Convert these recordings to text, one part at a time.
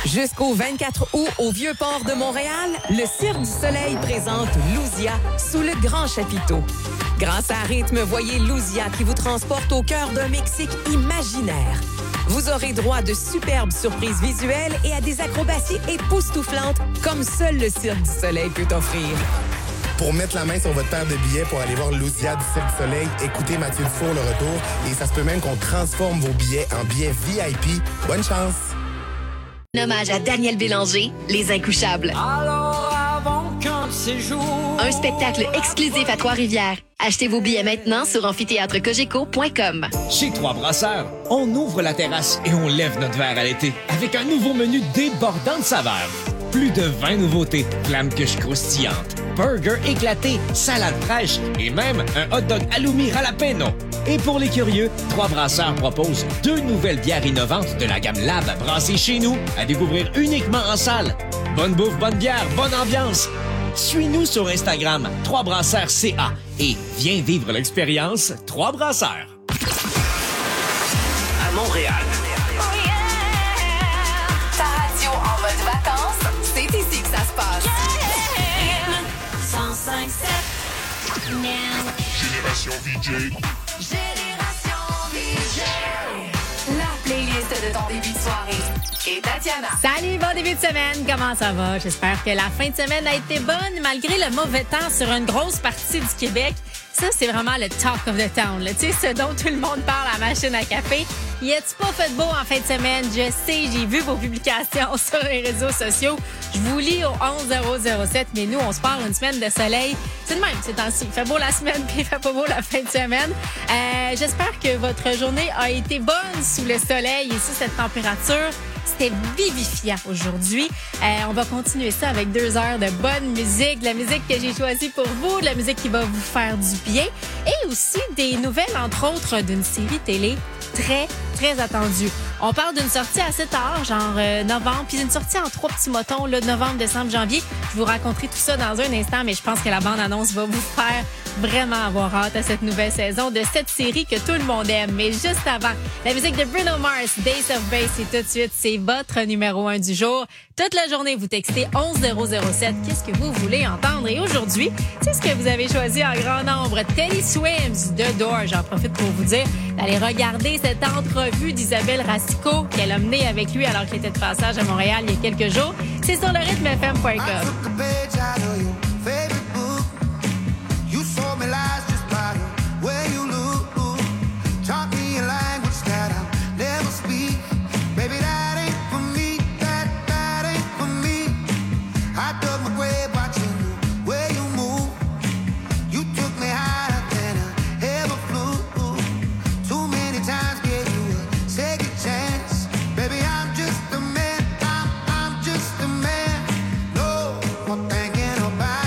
Jusqu'au 24 août, au Vieux-Port de Montréal, le Cirque du Soleil présente Luzia sous le grand chapiteau. Grâce à Rythme, voyez Luzia qui vous transporte au cœur d'un Mexique imaginaire. Vous aurez droit de superbes surprises visuelles et à des acrobaties époustouflantes comme seul le Cirque du Soleil peut offrir. Pour mettre la main sur votre paire de billets pour aller voir Luzia du Cirque du Soleil, écoutez Mathieu Dufour le retour et ça se peut même qu'on transforme vos billets en billets VIP. Bonne chance! Un hommage à Daniel Bélanger, Les Incouchables. Alors avant qu'un séjour... Un spectacle exclusif à Trois-Rivières. Achetez vos billets maintenant sur amphithéâtrecogeco.com. Chez Trois Brasseurs, on ouvre la terrasse et on lève notre verre à l'été avec un nouveau menu débordant de saveurs. Plus de 20 nouveautés, flamme-cuche croustillante, burger éclaté, salade fraîche et même un hot dog halloumi jalapeno. Et pour les curieux, Trois Brasseurs propose 2 nouvelles bières innovantes de la gamme Lab brassées chez nous à découvrir uniquement en salle. Bonne bouffe, bonne bière, bonne ambiance. Suis-nous sur Instagram, Trois Brasseurs CA et viens vivre l'expérience Trois Brasseurs. À Montréal. Ta radio en mode vacances, c'est ici que ça se passe. 105.7 Génération VJ. Génération VJ. La playlist de ton début de soirée. Et Tatiana. Salut, bon début de semaine. Comment ça va? J'espère que la fin de semaine a été bonne malgré le mauvais temps sur une grosse partie du Québec. Ça, c'est vraiment le talk of the town. Tu sais, ce dont tout le monde parle à la machine à café. Y a-tu pas fait beau en fin de semaine? Je sais, j'ai vu vos publications sur les réseaux sociaux. Je vous lis au 11007, mais nous, on se parle une semaine de soleil. C'est de même, c'est temps-ci. Il fait beau la semaine, puis il fait pas beau la fin de semaine. J'espère que votre journée a été bonne sous le soleil et sous cette température. C'était vivifiant aujourd'hui. On va continuer ça avec 2 heures de bonne musique, de la musique que j'ai choisie pour vous, de la musique qui va vous faire du bien et aussi des nouvelles, entre autres, d'une série télé très, très attendue. On parle d'une sortie assez tard, genre novembre, puis d'une sortie en 3 petits motons, là, novembre, décembre, janvier. Je vous raconterai tout ça dans un instant, mais je pense que la bande-annonce va vous faire vraiment avoir hâte à cette nouvelle saison de cette série que tout le monde aime. Mais juste avant, la musique de Bruno Mars, Days of Bass, et tout de suite, c'est votre numéro 1 du jour. Toute la journée, vous textez 11007. Qu'est-ce que vous voulez entendre? Et aujourd'hui, c'est ce que vous avez choisi en grand nombre. Teddy Swims, The Door. J'en profite pour vous dire d'aller regarder cette entrevue d'Isabelle Racicot qu'elle a menée avec lui alors qu'il était de passage à Montréal il y a quelques jours. C'est sur le rythmefm.com. Thinking about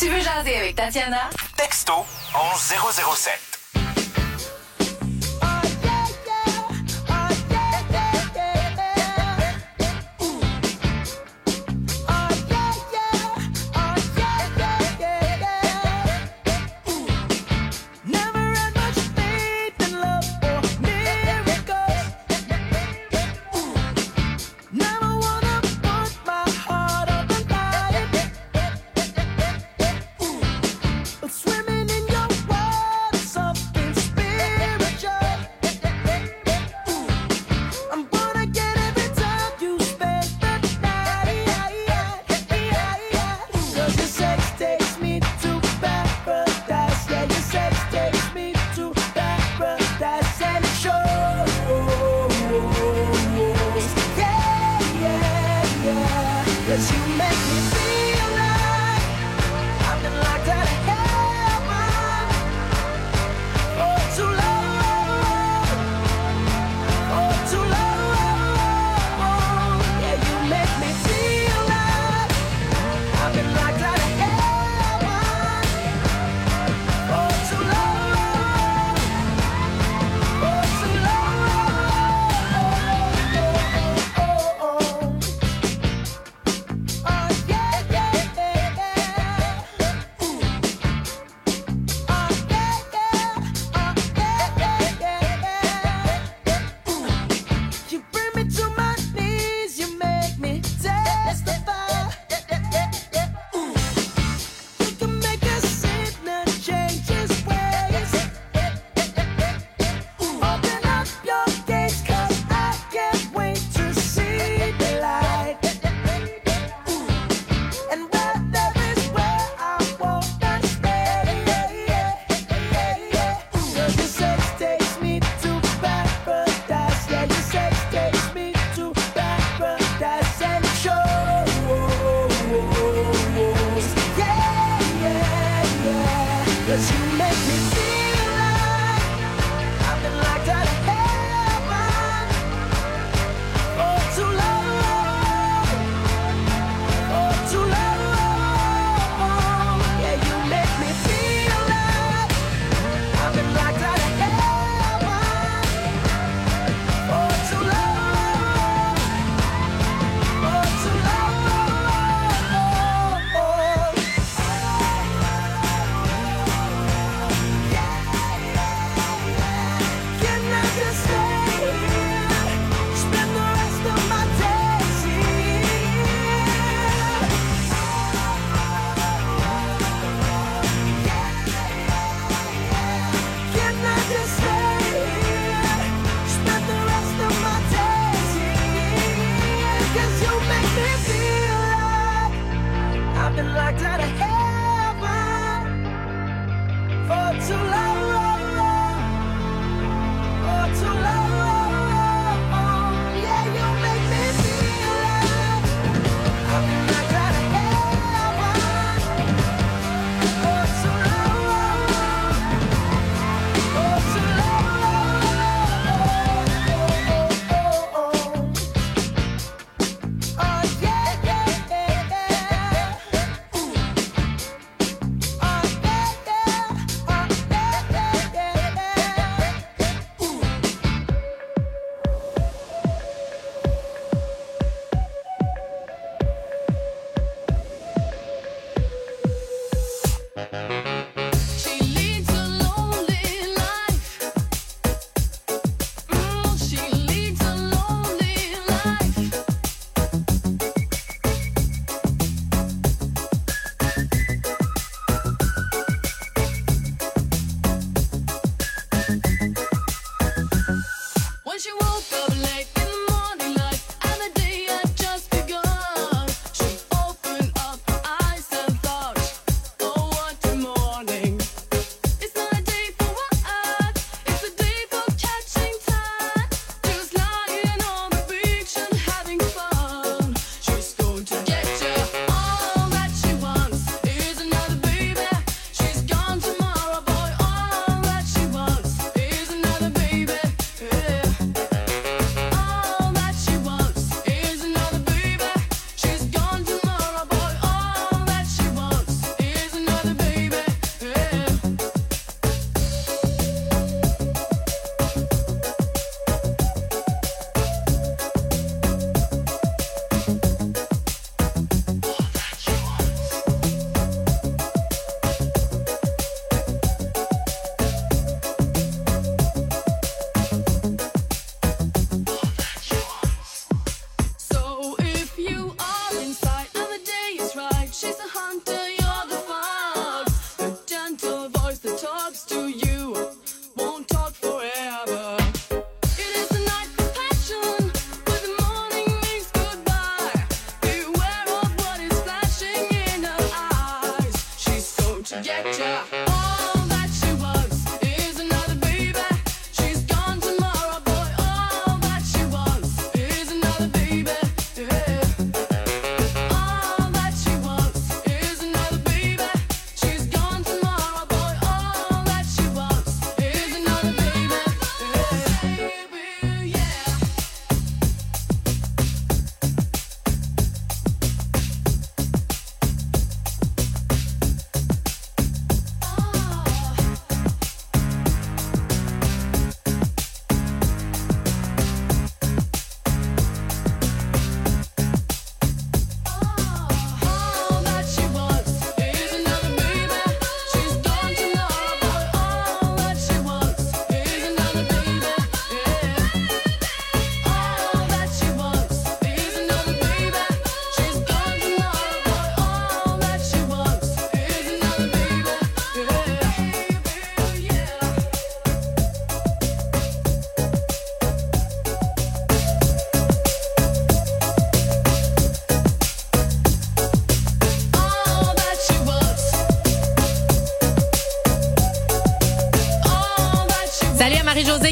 Tu veux jaser avec Tatiana? Texto 11007.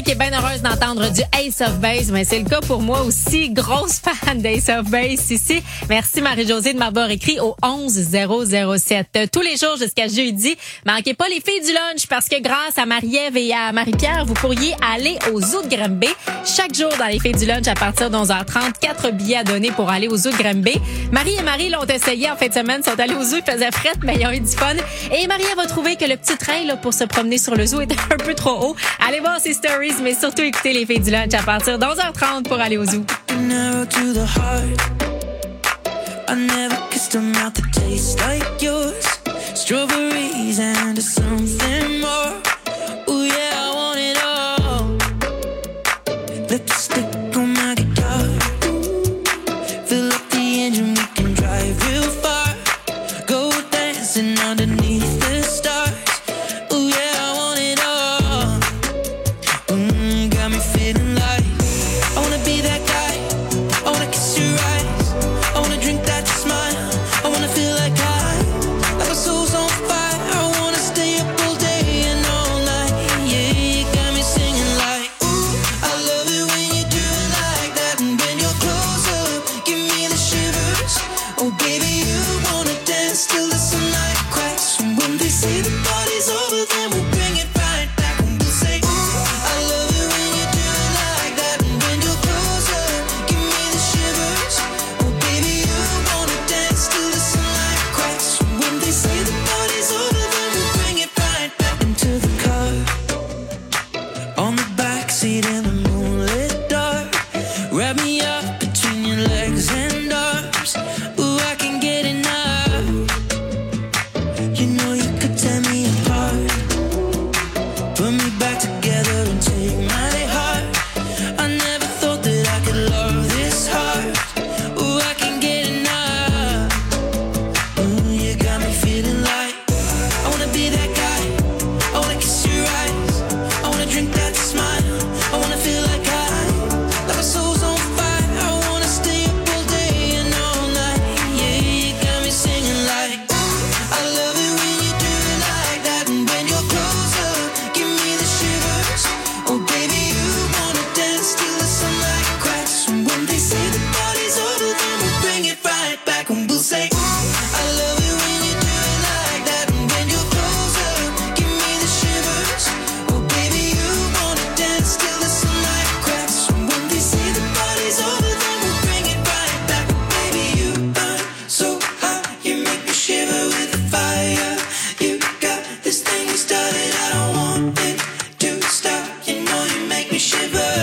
qui est bien heureuse d'entendre du Ace of Base, mais c'est le cas pour moi aussi. Grosse fan d'Ace of Base ici. Merci Marie-Josée de m'avoir écrit au 11007. Tous les jours jusqu'à jeudi, manquez pas les filles du lunch parce que grâce à Marie-Ève et à Marie-Pierre, vous pourriez aller au Zoo de Granby. Chaque jour dans les filles du lunch à partir de 11h30, 4 billets à donner pour aller au Zoo de Granby. Marie et Marie l'ont essayé en fin de semaine, sont allés au zoo, ils faisaient frette, mais ils ont eu du fun. Et Marie-Ève a trouvé que le petit train là, pour se promener sur le zoo était un peu trop haut. Allez voir ses stories, mais surtout écoutez les filles du lunch à partir de 11h30 pour aller au zoo. I never kissed a mouth that tastes like yours. Strawberries and something more. Ooh yeah, I want it all. Lipstick on my guitar. Fill up the engine, we can drive real far. Go dancing underneath the stars. Ooh yeah, I want it all. Got me feeling like I wanna be that guy. I wanna kiss your eyes. I wanna drink that smile. I wanna feel like my soul's on fire. I wanna stay up all day and all night. Yeah, you got me singing like, ooh, I love it when you do it like that. And when you're close up, give me the shivers. Oh baby, you wanna dance till the sunlight cracks. And when they say the party's over, then we'll bring it right back. And we'll say, ooh, I love it when you do it like that. And when you're close up, give me the shivers. Oh baby, you wanna dance till the sunlight cracks. And when they say the party's over, then we'll bring it right back into the car. On the backseat in the moonlit dark. Wrap me up between your legs and arms. Ooh, I can get enough. You know you could tear me apart. Put me back together and take my heart. I never thought that I could love this hard. Ooh, I can get enough. Ooh, you got me feeling like I wanna be that guy. I wanna kiss your eyes. I wanna drink that smile. I wanna feel like my soul's on fire. I wanna stay up all day and all night. Yeah, you got me singing like, ooh, I love it when you do it like that. And when you're close up, give me the shivers. Oh baby, you wanna dance till the sunlight cracks. And when they say the party's over, then we'll bring it right back. And we'll say, ooh, I love it when you do it like that. And when you're close up, give me the shivers. Oh baby, you wanna dance till the sunlight cracks. And when they say the party's over, then we'll bring it right back. Baby, you burn so hot, you make me shiver with the fire. You got this thing you started, I don't want it to stop. You know you make me shiver.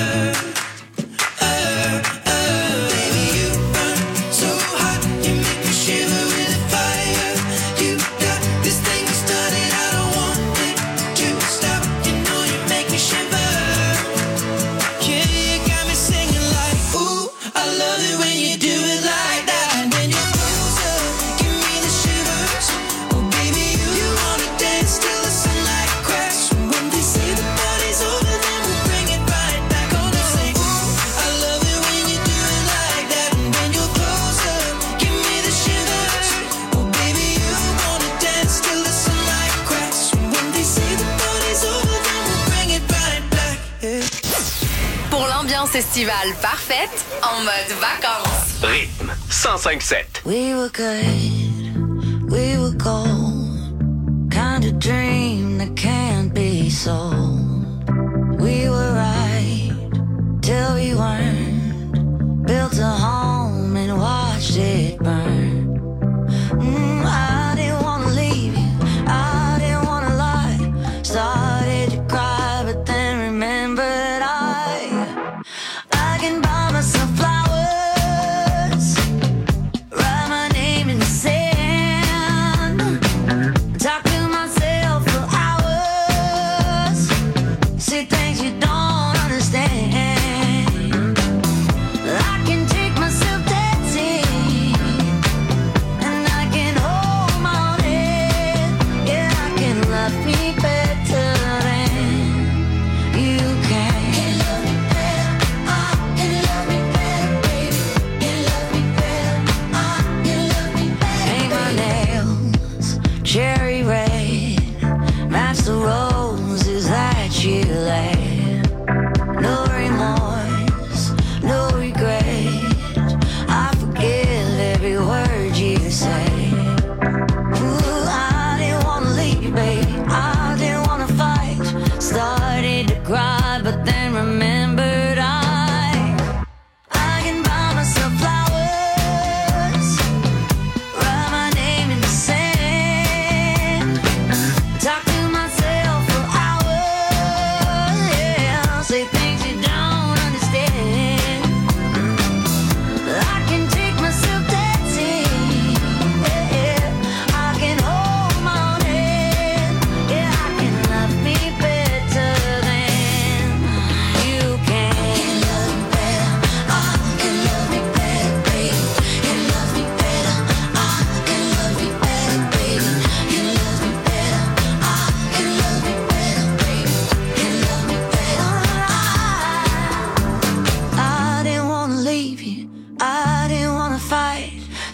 Baby, you burn so hot, you make me shiver with the fire. You got this thing you started, I don't want it to stop. You know you make me shiver. Yeah, you got me singing like, ooh, I love it when you do it like that. And when you're close up, give me the shivers. Oh baby, you wanna dance till the sunlight cracks. And when they say the party's over, then we'll bring it right back. Gonna say, ooh, I love it when you do it like that. And when you're close up, give me the shivers. Oh baby, you wanna dance till the sunlight cracks. And when they say the party's over, then we'll bring it right back. Yeah. Pour l'ambiance estivale parfaite, en mode vacances. Rythme 105.7. We were good, we were gold. Kind of dream that can't be sold. We were right till we weren't. Built a home and watched it burn. I didn't wanna leave you, I didn't wanna lie. Started to cry, but then remembered I can buy myself flowers, write my name in the sand, talk to myself for hours, say things you don't understand. I can take myself dancing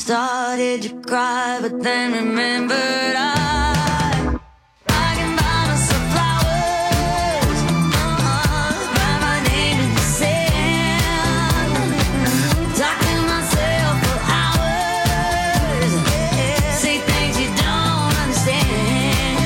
started to cry, but then remembered I can buy myself flowers, write my name in the sand, talk to myself for hours, say things you don't understand.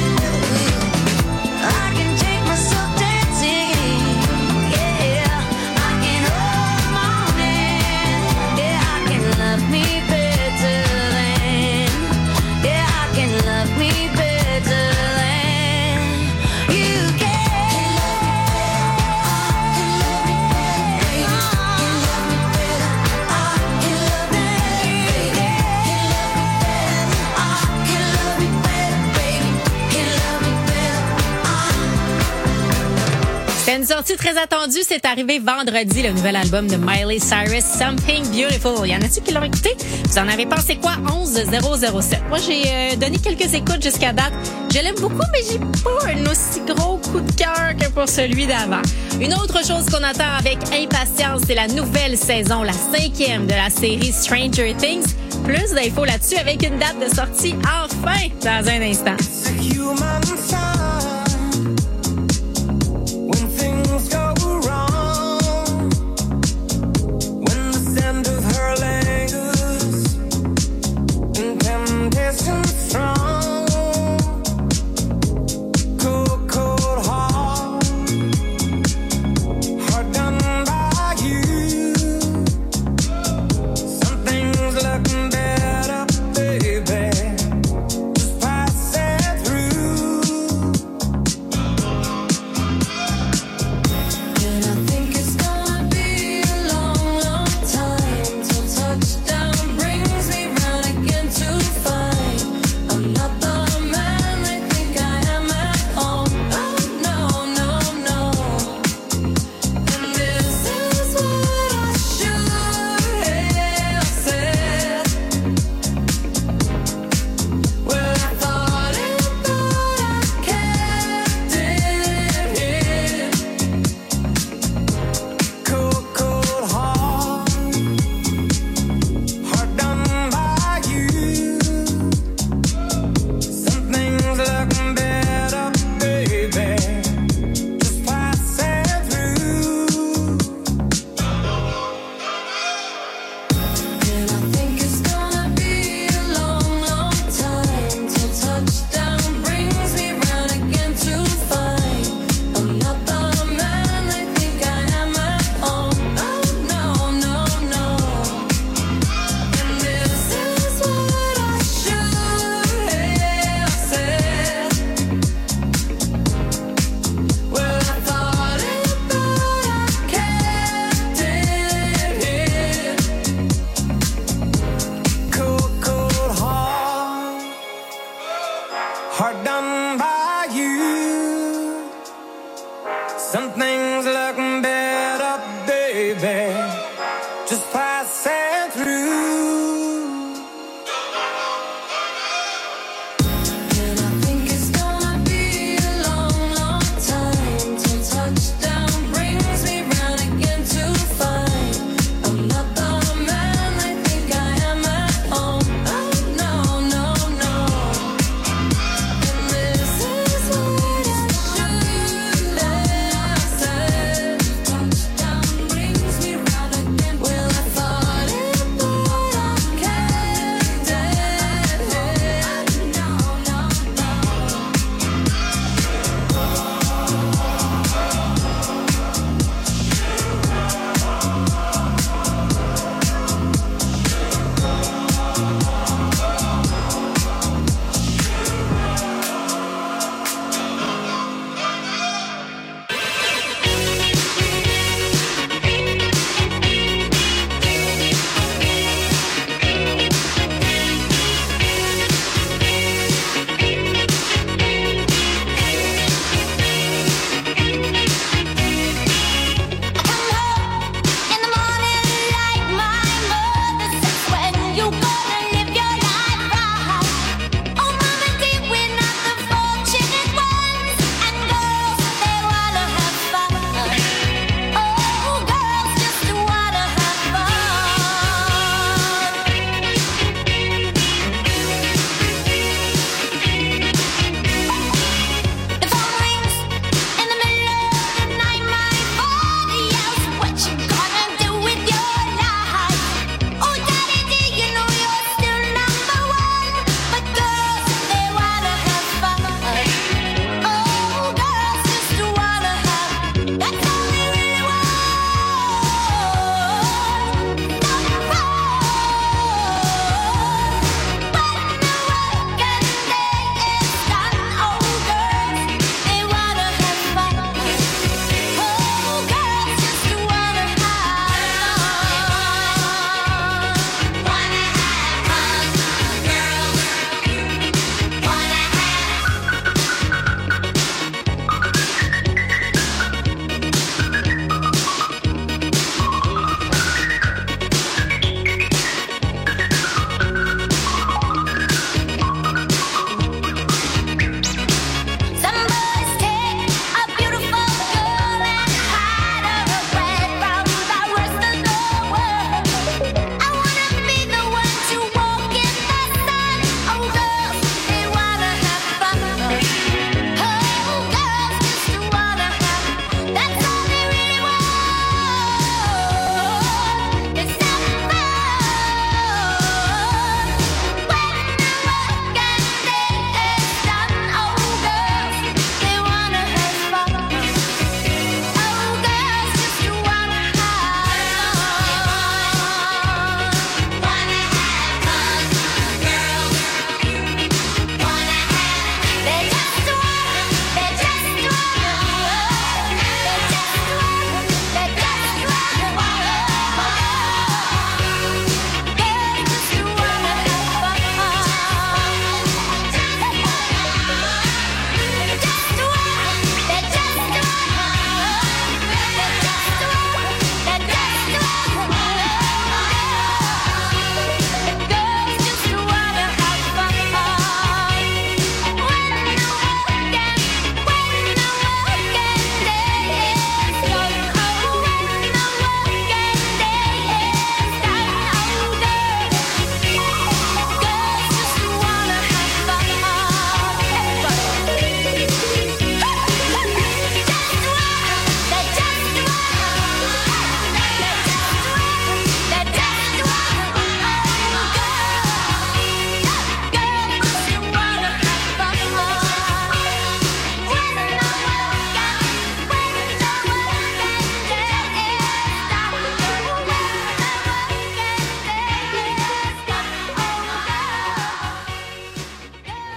I can take myself dancing, yeah, I can hold my hand, yeah, I can love me better than, yeah, I can love me better than you can. C'est une sortie très attendue. C'est arrivé vendredi, le nouvel album de Miley Cyrus, Something Beautiful. Y en a-tu qui l'ont écouté? Vous en avez pensé quoi? 11007. Moi, j'ai donné quelques écoutes jusqu'à date. Je l'aime beaucoup, mais j'ai pas un aussi gros coup de cœur que pour celui d'avant. Une autre chose qu'on attend avec impatience, c'est la nouvelle saison, la 5e de la série Stranger Things. Plus d'infos là-dessus avec une date de sortie enfin dans un instant.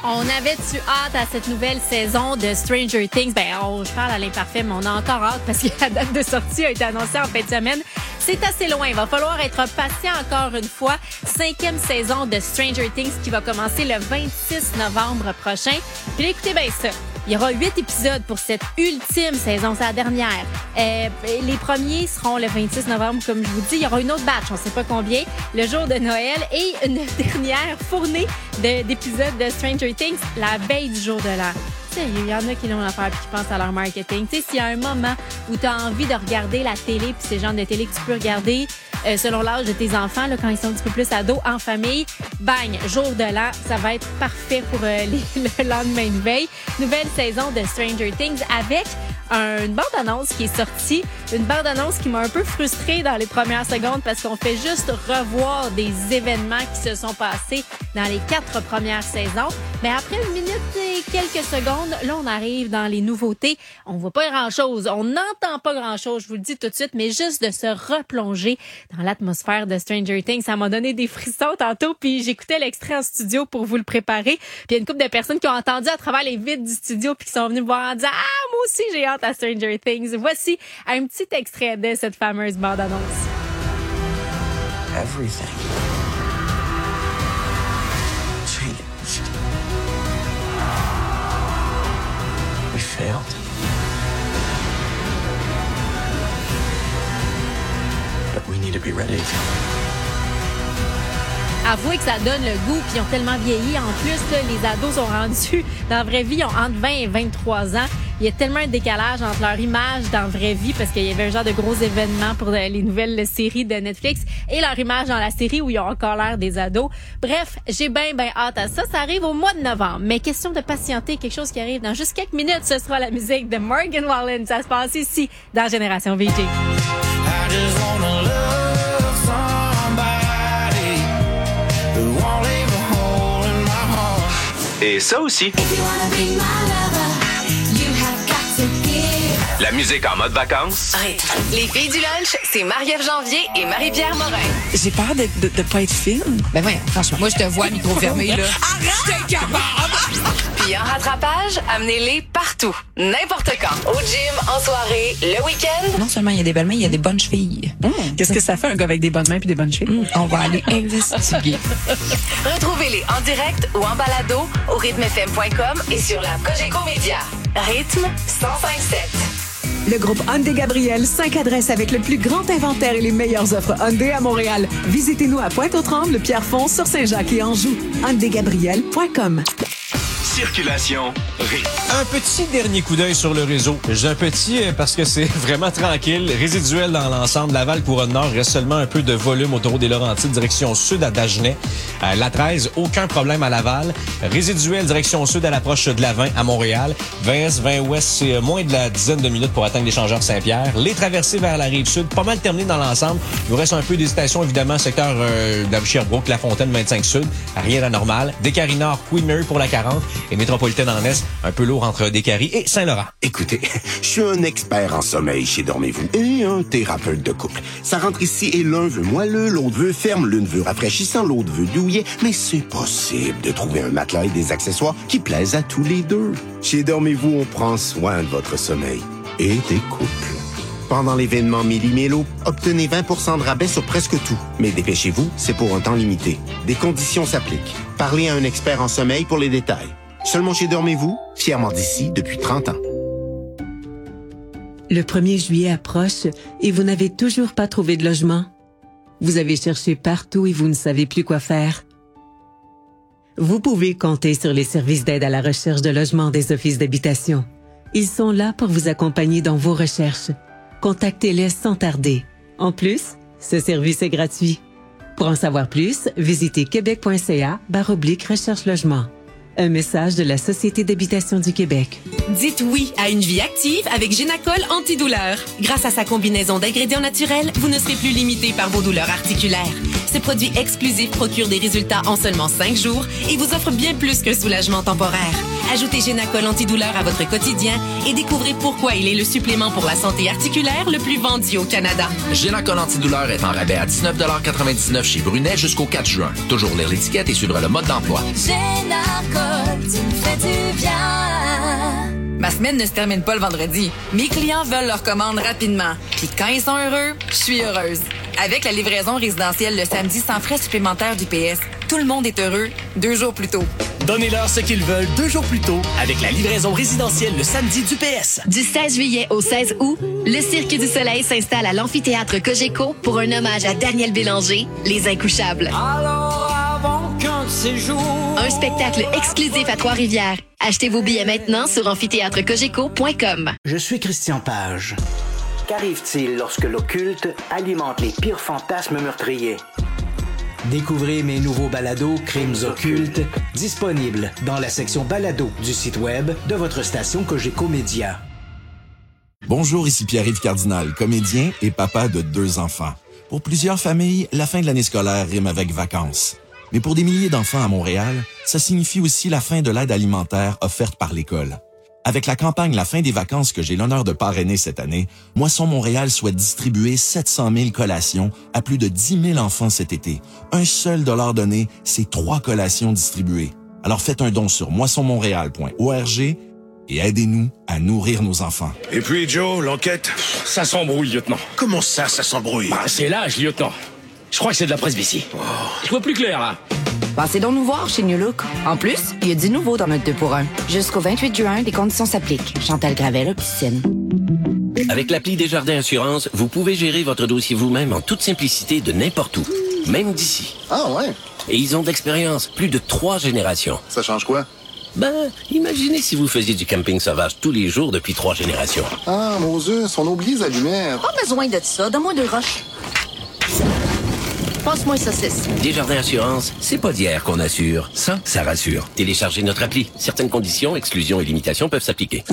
On avait-tu hâte à cette nouvelle saison de Stranger Things? Je parle à l'imparfait, mais on a encore hâte parce que la date de sortie a été annoncée en fin de semaine. C'est assez loin. Il va falloir être patient encore une fois. 5e saison de Stranger Things qui va commencer le 26 novembre prochain. Puis là, écoutez bien ça. Il y aura 8 épisodes pour cette ultime saison, c'est la dernière. Les premiers seront le 26 novembre, comme je vous dis. Il y aura une autre batch, on ne sait pas combien, le jour de Noël. Et une dernière fournée d'épisodes de Stranger Things la veille du jour de l'an. Il y en a qui l'ont affaire et qui pensent à leur marketing. Tu sais, s'il y a un moment où tu as envie de regarder la télé, puis c'est le genre de télé que tu peux regarder selon l'âge de tes enfants, là, quand ils sont un petit peu plus ados, en famille, bang, jour de l'an, ça va être parfait pour le lendemain de veille. Nouvelle saison de Stranger Things avec une bande-annonce qui est sortie. Une bande-annonce qui m'a un peu frustrée dans les premières secondes parce qu'on fait juste revoir des événements qui se sont passés dans les 4 premières saisons. Mais après 1 minute et quelques secondes, là, on arrive dans les nouveautés. On voit pas grand-chose. On n'entend pas grand-chose, je vous le dis tout de suite, mais juste de se replonger dans l'atmosphère de Stranger Things. Ça m'a donné des frissons tantôt, puis j'écoutais l'extrait en studio pour vous le préparer. Puis il y a une couple de personnes qui ont entendu à travers les vitres du studio puis qui sont venues me voir en disant « Ah, moi aussi, j'ai hâte à Stranger Things ». Voici un petit extrait de cette fameuse bande-annonce. Everything changed. We failed. But we need to be ready. Avouez que ça donne le goût, puis ils ont tellement vieilli. En plus, là, les ados sont rendus, dans la vraie vie, ils ont entre 20 et 23 ans. Il y a tellement un décalage entre leur image dans la vraie vie, parce qu'il y avait un genre de gros événements pour les nouvelles séries de Netflix, et leur image dans la série où ils ont encore l'air des ados. Bref, j'ai bien hâte à ça. Ça arrive au mois de novembre. Mais question de patienter, quelque chose qui arrive dans juste quelques minutes, ce sera la musique de Morgan Wallen. Ça se passe ici, dans Génération VJ. Et ça aussi. La musique en mode vacances. Rythme. Les filles du lunch, c'est Marie-Ève Janvier et Marie-Pierre Morin. J'ai peur de pas être fine. Ben voyons, franchement. Moi, je te vois micro fermé, là. Arrête! T'es capable! Puis en rattrapage, amenez-les partout, n'importe quand. Au gym, en soirée, le week-end. Non seulement il y a des belles mains, il y a des bonnes chevilles. Qu'est-ce que ça fait, un gars avec des bonnes mains puis des bonnes chevilles? On va aller investiguer. Retrouvez-les en direct ou en balado au rythmefm.com et sur la Cogeco Média. Rythme 105.7. Le groupe Hyundai Gabriel, 5 adresses avec le plus grand inventaire et les meilleures offres Hyundai à Montréal. Visitez-nous à Pointe-aux-Trembles, Pierrefonds, sur Saint-Jacques et Anjou. HyundaiGabriel.com. Circulation rythme. Un petit dernier coup d'œil sur le réseau. J'ai un petit parce que c'est vraiment tranquille, résiduel dans l'ensemble. Laval-Couronne-Nord, reste seulement un peu de volume autour des Laurentides, direction sud à Dagenais. La 13, aucun problème à Laval. Résiduel direction sud à l'approche de la 20 à Montréal. 20 Est, 20 Ouest, c'est moins de la dizaine de minutes pour atteindre l'échangeur Saint-Pierre. Les traversées vers la rive sud, pas mal terminées dans l'ensemble. Il vous reste un peu d'hésitation, évidemment, secteur de Sherbrooke, La Fontaine, 25 sud. Rien d'anormal. Décarie Nord, Queen Mary pour la 40. Et métropolitaine en Est, un peu lourd entre Décarie et Saint-Laurent. Écoutez, je suis un expert en sommeil chez Dormez-vous et un thérapeute de couple. Ça rentre ici et l'un veut moelleux, l'autre veut ferme, l'une veut rafraîchissant, l'autre veut douillet. Mais c'est possible de trouver un matelas et des accessoires qui plaisent à tous les deux. Chez Dormez-vous, on prend soin de votre sommeil et des couples. Pendant l'événement Méli-Mélo, obtenez 20% de rabais sur presque tout. Mais dépêchez-vous, c'est pour un temps limité. Des conditions s'appliquent. Parlez à un expert en sommeil pour les détails. Seulement chez Dormez-vous, fièrement d'ici depuis 30 ans. Le 1er juillet approche et vous n'avez toujours pas trouvé de logement. Vous avez cherché partout et vous ne savez plus quoi faire. Vous pouvez compter sur les services d'aide à la recherche de logement des offices d'habitation. Ils sont là pour vous accompagner dans vos recherches. Contactez-les sans tarder. En plus, ce service est gratuit. Pour en savoir plus, visitez québec.ca/recherche-logement. Un message de la Société d'habitation du Québec. Dites oui à une vie active avec Génacol antidouleur. Grâce à sa combinaison d'ingrédients naturels, vous ne serez plus limité par vos douleurs articulaires. Ce produit exclusif procure des résultats en seulement 5 jours et vous offre bien plus qu'un soulagement temporaire. Ajoutez Génacol antidouleur à votre quotidien et découvrez pourquoi il est le supplément pour la santé articulaire le plus vendu au Canada. Génacol antidouleur est en rabais à 19,99 $ chez Brunet jusqu'au 4 juin. Toujours lire l'étiquette et suivre le mode d'emploi. Génacol, tu me fais du bien. Ma semaine ne se termine pas le vendredi. Mes clients veulent leur commande rapidement. Puis quand ils sont heureux, je suis heureuse. Avec la livraison résidentielle le samedi sans frais supplémentaires d'UPS, tout le monde est heureux 2 jours plus tôt. Donnez-leur ce qu'ils veulent 2 jours plus tôt avec la livraison résidentielle le samedi d'UPS. Du 16 juillet au 16 août, le Cirque du Soleil s'installe à l'amphithéâtre Cogeco pour un hommage à Daniel Bélanger, Les Incouchables. Alors avant qu'un de ces jours... Un spectacle exclusif à Trois-Rivières. Achetez vos billets maintenant sur amphithéâtrecogeco.com. Je suis Christian Page. Qu'arrive-t-il lorsque l'occulte alimente les pires fantasmes meurtriers? Découvrez mes nouveaux balados Crimes occultes, disponibles dans la section balado du site web de votre station Cogeco Média. Bonjour, ici Pierre-Yves Cardinal, comédien et papa de 2 enfants. Pour plusieurs familles, la fin de l'année scolaire rime avec vacances. Mais pour des milliers d'enfants à Montréal, ça signifie aussi la fin de l'aide alimentaire offerte par l'école. Avec la campagne La fin des vacances que j'ai l'honneur de parrainer cette année, Moisson Montréal souhaite distribuer 700 000 collations à plus de 10 000 enfants cet été. Un seul dollar donné, c'est 3 collations distribuées. Alors faites un don sur moissonmontréal.org et aidez-nous à nourrir nos enfants. Et puis, Joe, l'enquête, ça s'embrouille, lieutenant. Comment ça s'embrouille? Bah, c'est l'âge, lieutenant. Je crois que c'est de la presbytie. Oh. Je vois plus clair, là. Passez donc nous voir chez New Look. En plus, il y a du nouveau dans notre 2 pour 1. Jusqu'au 28 juin, des conditions s'appliquent. Chantal Gravel, Opticienne. Avec l'appli Desjardins Assurance, vous pouvez gérer votre dossier vous-même en toute simplicité de n'importe où, même d'ici. Ah ouais? Et ils ont d'expérience, plus de 3 générations. Ça change quoi? Ben, imaginez si vous faisiez du camping sauvage tous les jours depuis 3 générations. Ah, Moses, on oublie les allumettes. Pas besoin de ça, donne-moi 2 roches. Passe-moi une saucisse. Desjardins Assurance, c'est pas d'hier qu'on assure. Ça rassure. Téléchargez notre appli. Certaines conditions, exclusions et limitations peuvent s'appliquer.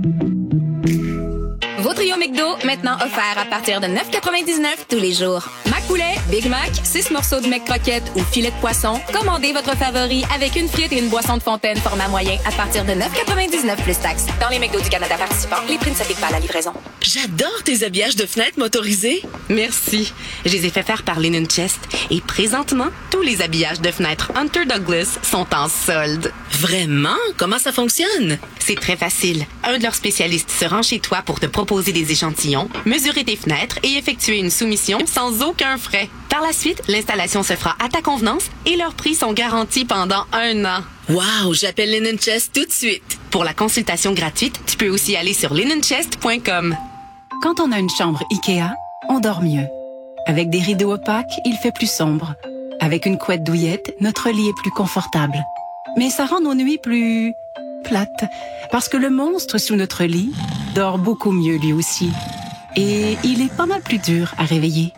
Vos trio McDo, maintenant offerts à partir de 9,99 tous les jours. Mac poulet, Big Mac, 6 morceaux de Mac croquettes ou filet de poisson. Commandez votre favori avec une frite et une boisson de fontaine format moyen à partir de 9,99 plus taxes. Dans les McDo du Canada participants, les prix ne s'appliquent pas à la livraison. J'adore tes habillages de fenêtres motorisés. Merci. Je les ai fait faire par Linen Chest. Et présentement, tous les habillages de fenêtres Hunter Douglas sont en solde. Vraiment? Comment ça fonctionne? C'est très facile. Un de leurs spécialistes se rend chez toi pour te proposer des échantillons, mesurer tes fenêtres et effectuer une soumission sans aucun frais. Par la suite, l'installation se fera à ta convenance et leurs prix sont garantis pendant 1 an. Wow, j'appelle Linen Chest tout de suite. Pour la consultation gratuite, tu peux aussi aller sur linenchest.com. Quand on a une chambre IKEA, on dort mieux. Avec des rideaux opaques, il fait plus sombre. Avec une couette douillette, notre lit est plus confortable. Mais ça rend nos nuits plus plates, parce que le monstre sous notre lit dort beaucoup mieux lui aussi. Et il est pas mal plus dur à réveiller.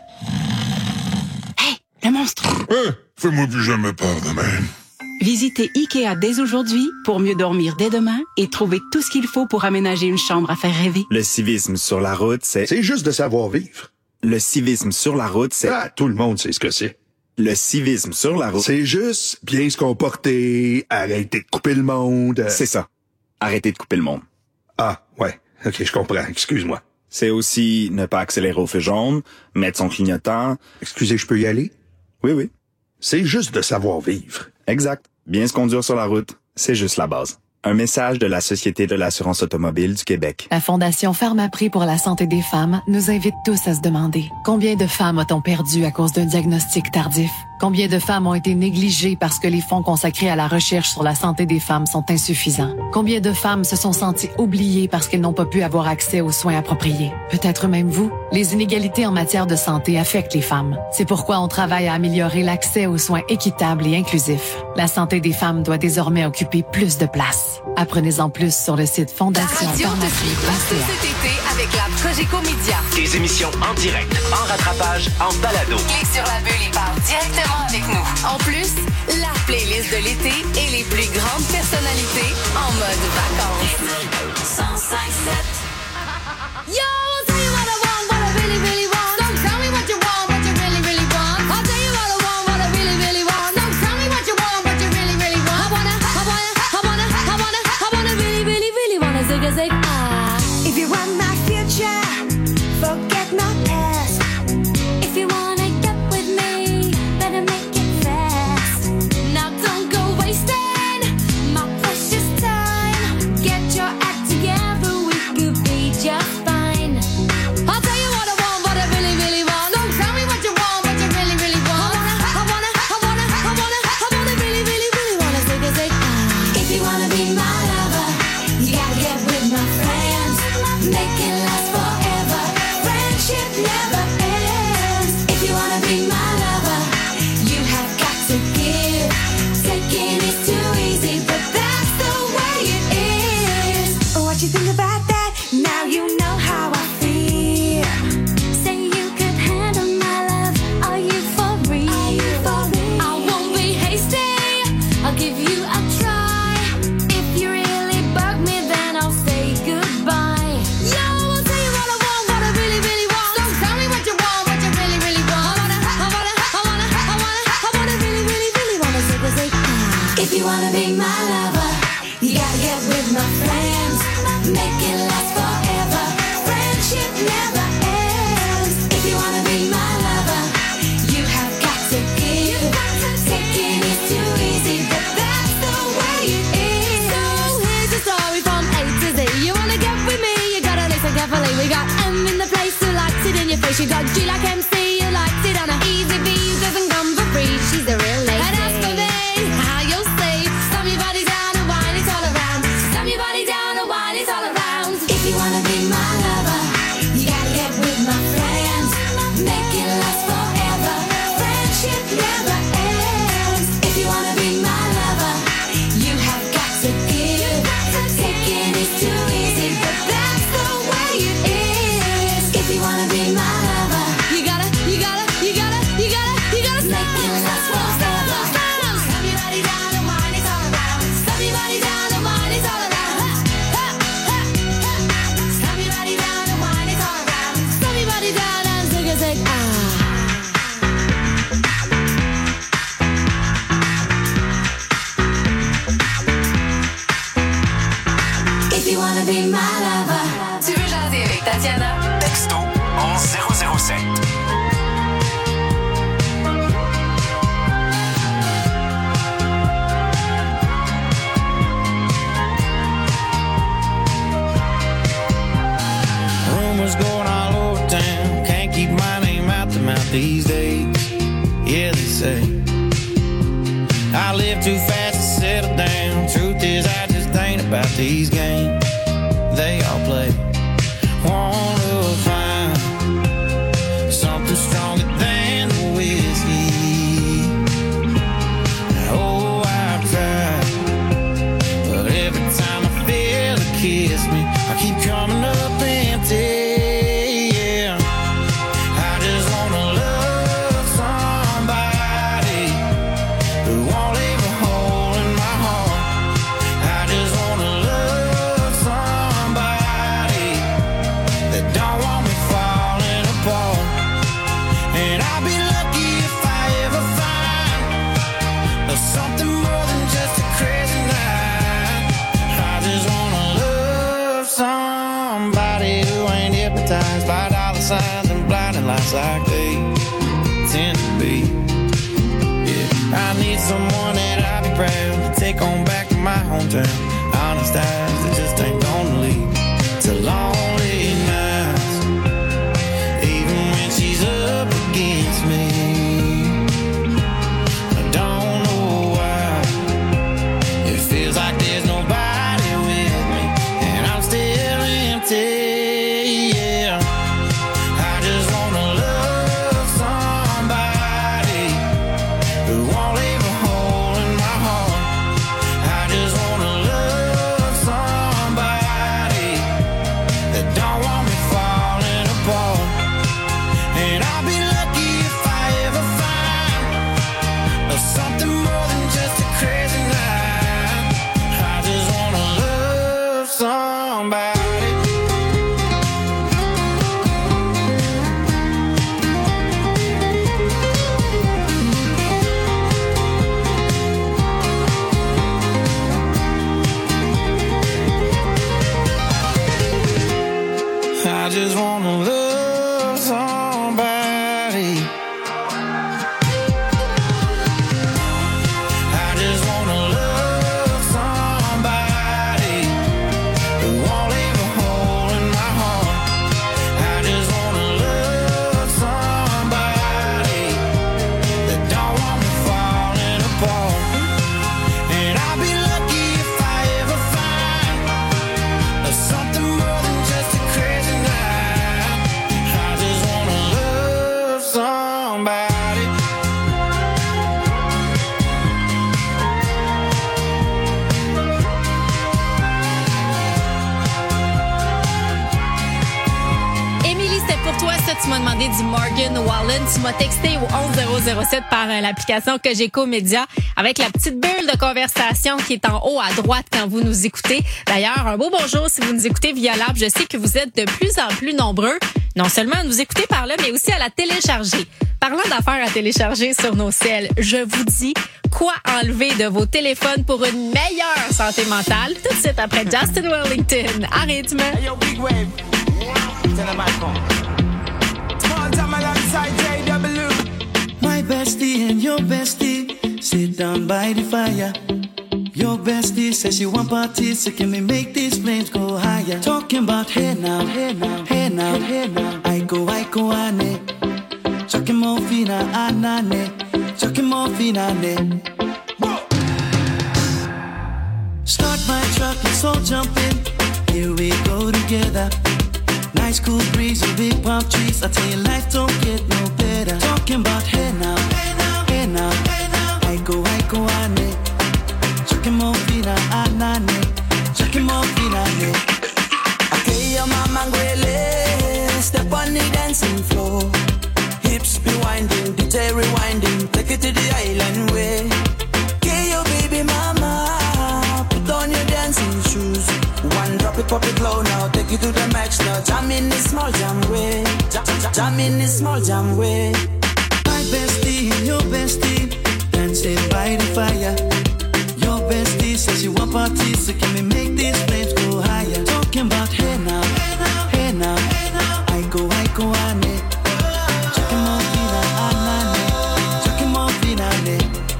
Hey, le monstre! Fais-moi plus jamais peur de même. Visitez IKEA dès aujourd'hui pour mieux dormir dès demain et trouver tout ce qu'il faut pour aménager une chambre à faire rêver. Le civisme sur la route, c'est... C'est juste de savoir vivre. Le civisme sur la route, c'est... Ah, tout le monde sait ce que c'est. Le civisme sur la route... C'est juste bien se comporter, arrêter de couper le monde... C'est ça. Arrêter de couper le monde. Ah, ouais. OK, je comprends. Excuse-moi. C'est aussi ne pas accélérer au feu jaune, mettre son clignotant... Excusez, je peux y aller? Oui, oui. C'est juste de savoir vivre. Exact. Bien se conduire sur la route, c'est juste la base. Un message de la Société de l'assurance automobile du Québec. La Fondation Pharmaprix pour la santé des femmes nous invite tous à se demander combien de femmes a-t-on perdu à cause d'un diagnostic tardif? Combien de femmes ont été négligées parce que les fonds consacrés à la recherche sur la santé des femmes sont insuffisants? Combien de femmes se sont senties oubliées parce qu'elles n'ont pas pu avoir accès aux soins appropriés? Peut-être même vous. Les inégalités en matière de santé affectent les femmes. C'est pourquoi on travaille à améliorer l'accès aux soins équitables et inclusifs. La santé des femmes doit désormais occuper plus de place. Apprenez-en plus sur le site Fondation Pharmaprix. Partout cet été avec l'app Cogeco Média. Des émissions en direct, en rattrapage, en balado. Clique sur la bulle et parle directement avec nous. En plus, la playlist de l'été et les plus grandes personnalités en mode vacances. 105.7 Yo, I'll tell you what I want, what I really, really want. Don't tell me what you want, what you really, really want. I'll tell you what I want, what I really, really want. Don't tell me what you want, what you really, really want. I wanna If you wanna be my lover, you gotta get with my friends. Make it last forever. Friendship never ends. If you wanna be my lover, you have got to give. Taking is too easy, but that's the way it is. So here's your story from A to Z. You wanna get with me, you gotta listen carefully. We got M in the place who likes it in your face. You got G like MC, who likes it on a easy B, who doesn't come for free. She's the real lady. And as for me, how you'll say, slam your body down and whine it all around. Slam your body down and whine it all around. If you wanna be my lover, you gotta get with my friends. Make it last forever. Friendship never ends. If you wanna be my lover, you have got to give. Taking is too easy, but that's the way it is. If you wanna be my lover, you gotta make it last forever. Slam your body down and whine it all around. Slam your body down and whine it all around. Slam your body down and whine it all around. Slam your body down and take a sec. If you wanna be my lover. Tu veux jaser avec Tatiana? Texto 11007. Rumors going all over town. Can't keep my name out the mouth these days. Yeah, they say I live too fast to settle down. Truth is, I just ain't about these games they all play. Wanna find something stronger than the whiskey. Oh, I've tried, but every time I feel it kiss me, I keep coming up empty. Yeah, I just wanna love somebody who won't leave a hole in my heart. I just wanna love somebody that don't want me falling apart. And I'll be lucky if I ever find something more than just a crazy night. I just wanna love somebody who ain't hypnotized by dollar signs and blinding lights like they tend to be. Yeah, I need someone that I'll be proud to take on back to my hometown. Honest eyes that just ain't gonna lead to lonely nights, even when she's up against me. I don't know why it feels like there's nobody with me, and I'm still empty. Yeah, I just wanna love somebody who won't leave a hole in my heart. I just wanna love somebody that don't want me falling apart. And I'll be lucky if I ever find something more than just a crazy night. I just wanna love somebody. I just wanna love somebody. I just wanna love somebody who won't leave a hole in my heart. I just wanna love somebody that don't want me falling apart. And I'll be lucky if I ever find something more than just a crazy night. I just wanna love somebody. Émilie, c'était pour toi ça. Tu m'as demandé du Morgan Wallen. Tu m'as texté au 11007 par l'application Cogeco Média avec la petite bulle de conversation qui est en haut à droite quand vous nous écoutez. D'ailleurs, un beau bonjour si vous nous écoutez via l'app. Je sais que vous êtes de plus en plus nombreux, non seulement à nous écouter par là, mais aussi à la télécharger. Parlant d'affaires à télécharger sur nos celles, je vous dis quoi enlever de vos téléphones pour une meilleure santé mentale tout de suite après Justin Wellington. À rythme. Hey, yo, big wave. Tell them I come. Small time alongside JW. My bestie and your bestie sit down by the fire. Your bestie says she want parties, so can we make these flames go higher? Talking about hey now, hey now, hey now, hey now. I go, ane. Chucking more fina, anane. Chucking more fina, ne. Start my truck, let's all jump in. Here we go together. Nice cool breeze and big palm trees. I tell you, life don't get no better. Talking about hey now, hey now, hey now, hey now. I go, ane. Chucking more fina, anane. Chucking more fina, ne. Okay, your mama ngwele. Step on the dancing floor. Hips be winding, DJ rewinding. Take it to the island way. Okay, your baby mama. Put on your dancing shoes. One drop it, pop it low now. Take it to the max now. Jam in the small jam way. Jam in the small jam way. My bestie and your bestie dancing by the fire. Your bestie says she want parties, so can we make these flames go higher? Talking about hey now, hey now, hey now, hey now. I go, ane. Chucking more fina, anane. Chucking more fina, ne.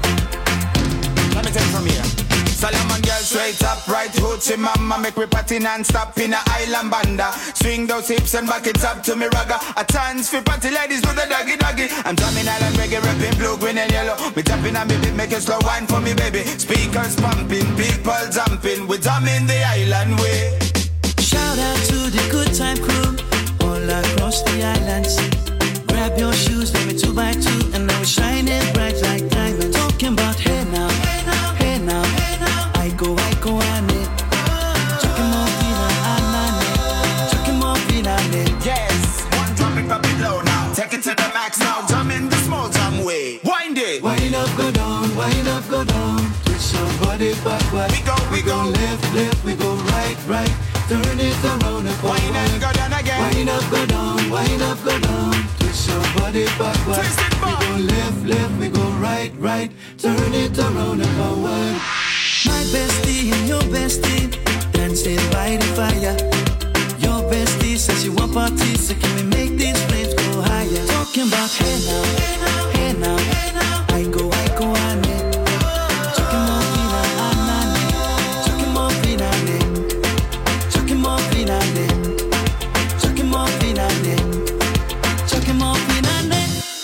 Let me take it from here. Solomon girl straight up, right hoochie mama. Make we party non-stop in a island banda. Swing those hips and back it up to me ragga. A chance for party ladies do the doggy doggy. I'm drumming island reggae, rapping blue, green and yellow. Me tapping on me beat, make a slow wine for me baby. Speakers pumping, people jumping. We drumming the island way. Shout out to the good time crew all across the islands. Grab your shoes, let me 2x2, and now we're shining bright like diamonds. Talking about hey now, hey now, hey now, hey now. I go, ane. Chucking more fina, anane. Chucking more fina, ne. Yes, one drop it, pop it low now. Take it to the max now. Jump in the small jam way. Wind it. Wind up, go down, wind up, go down. Twist your body backward. We go left, left, we go right, right. Turn it around and forward. Wind up, go down again. Wind up, go down, wind up, go down. Twist your body backward. Twist it back. We go left, left, we go right, right. Turn it around and forward. My bestie and your bestie dancing by the fire. Your bestie says she want parties, so can we make these flames go higher? Talking about hey now, hey now, hey now, hey now. I go, ane. Chucking more fina, anane. Chucking more fina, ne. Chucking more fina, ne. Chucking more fina, ne. Chucking more fina, ne.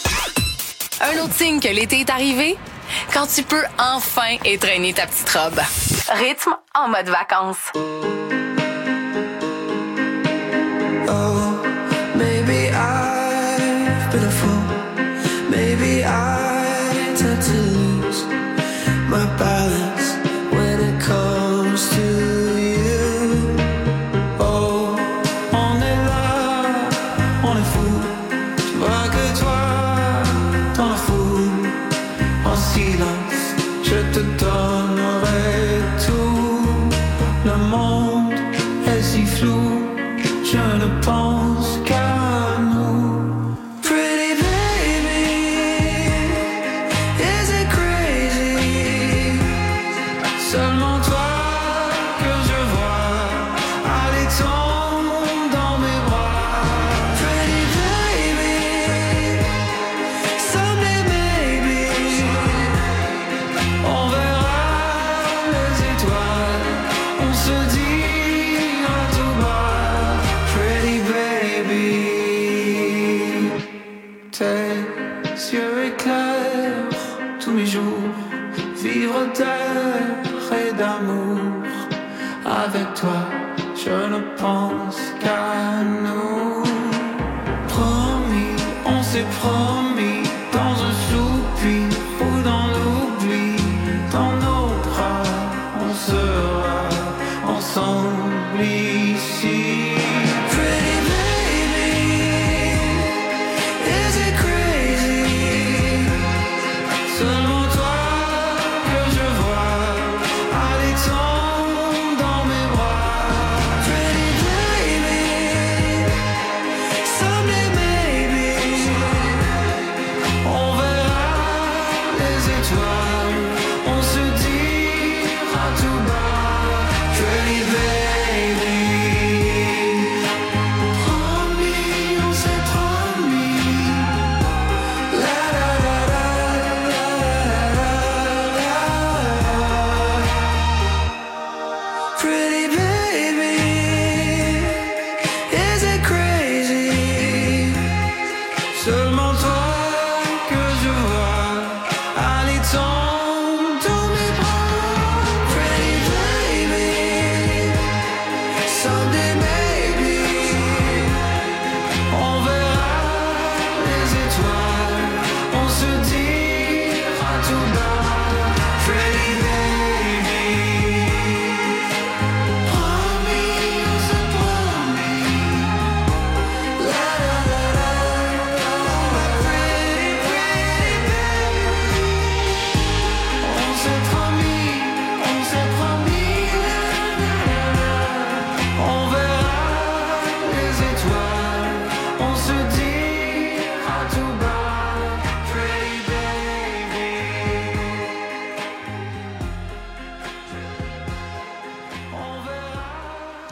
Un autre signe que l'été est arrivé? Quand tu peux enfin étreigner ta petite robe. Rythme en mode vacances. Oh, maybe I've been a fool. Maybe I tend to lose my balance when it comes to you. Oh, on est là, on est fou. Tu vois que toi, t'en es fou. En silence, je te donnerai tout. Le monde est si flou, je ne pense qu'à nous. Pretty baby, is it crazy? Seulement toi que je vois, allez tombe dans mes bras. Pretty baby, someday maybe, on verra les étoiles, on se dit à tout bas. Pretty baby, tes yeux éclairent tous mes jours, vivre d'air et d'amour. Avec toi, je ne pense qu'à nous. Promis, on s'est promis, dans un soupir ou dans l'oubli, dans nos bras, on sera ensemble ici. Pretty baby, is it crazy? Seulement toi que je vois, allez tombe dans mes bras. Pretty baby, someday maybe,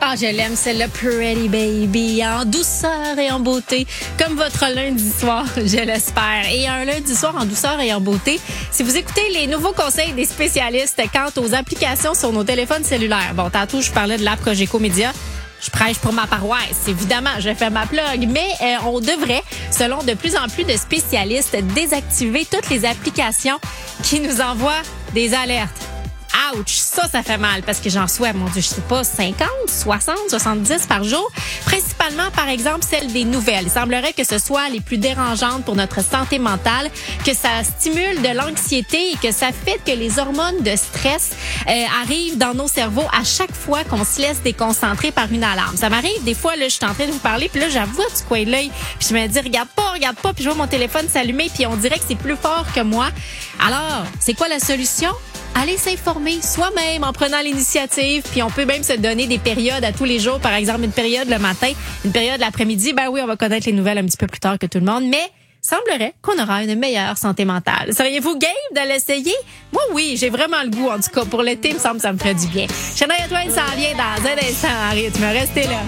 Ah, je l'aime, celle-là, Pretty Baby, en douceur et en beauté, comme votre lundi soir, je l'espère. Et un lundi soir en douceur et en beauté, si vous écoutez les nouveaux conseils des spécialistes quant aux applications sur nos téléphones cellulaires. Bon, tantôt, je parlais de l'app Cogeco Média. Je prêche pour ma paroisse, évidemment, je fais ma plug, mais on devrait, selon de plus en plus de spécialistes, désactiver toutes les applications qui nous envoient des alertes. Ouch! Ça fait mal parce que j'en reçois, mon Dieu, je sais pas, 50, 60, 70 par jour. Principalement, par exemple, celles des nouvelles. Il semblerait que ce soit les plus dérangeantes pour notre santé mentale, que ça stimule de l'anxiété et que ça fait que les hormones de stress arrivent dans nos cerveaux à chaque fois qu'on se laisse déconcentrer par une alarme. Ça m'arrive des fois, là, je suis en train de vous parler, puis là, j'avoue du coin de l'œil, puis je me dis, regarde pas, puis je vois mon téléphone s'allumer, puis on dirait que c'est plus fort que moi. Alors, c'est quoi la solution? Allez s'informer soi-même en prenant l'initiative, puis on peut même se donner des périodes à tous les jours, par exemple une période le matin, une période l'après-midi. Ben oui, on va connaître les nouvelles un petit peu plus tard que tout le monde, mais semblerait qu'on aura une meilleure santé mentale. Seriez-vous game de l'essayer? Moi, oui, j'ai vraiment le goût. En tout cas, pour l'été, il me semble que ça me ferait du bien. Shania Twain s'en vient dans un instant en rythme. Restez là.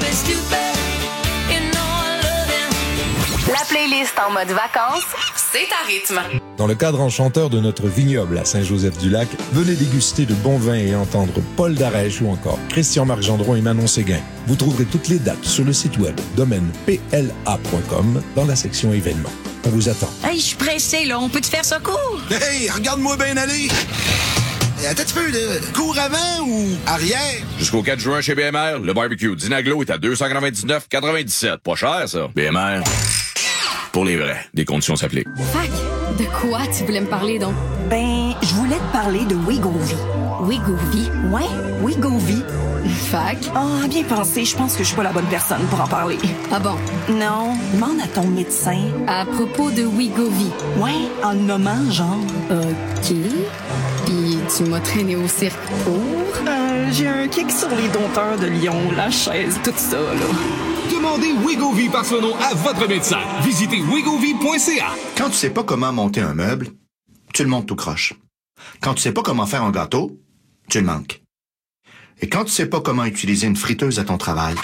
La playlist en mode vacances, c'est à rythme. Dans le cadre enchanteur de notre vignoble à Saint-Joseph-du-Lac, venez déguster de bons vins et entendre Paul Darèche ou encore Christian-Marc Gendron et Manon Séguin. Vous trouverez toutes les dates sur le site web domainepla.com dans la section événements. On vous attend. Hey, je suis pressé, là. On peut te faire ça court? Hey, regarde-moi bien aller! Attends un petit peu, là. Cours avant ou arrière? Jusqu'au 4 juin chez BMR, le barbecue Dinaglo est à 299,97. Pas cher, ça. BMR. Pour les vrais, des conditions s'appliquent. Fac, de quoi tu voulais me parler donc? Ben, je voulais te parler de Wegovy. Wegovy? Ouais, Wegovy. Fac? Ah, bien pensé, je pense que je suis pas la bonne personne pour en parler. Ah bon? Non, demande à ton médecin. À propos de Wegovy? Ouais, en le nommant, genre. OK. Puis tu m'as traîné au cirque pour? J'ai un kick sur les dompteurs de Lyon, la chaise, tout ça, là. Demandez Wegovy par son nom à votre médecin. Visitez wegovy.ca. Quand tu sais pas comment monter un meuble, tu le montes tout croche. Quand tu sais pas comment faire un gâteau, tu le manques. Et quand tu sais pas comment utiliser une friteuse à ton travail,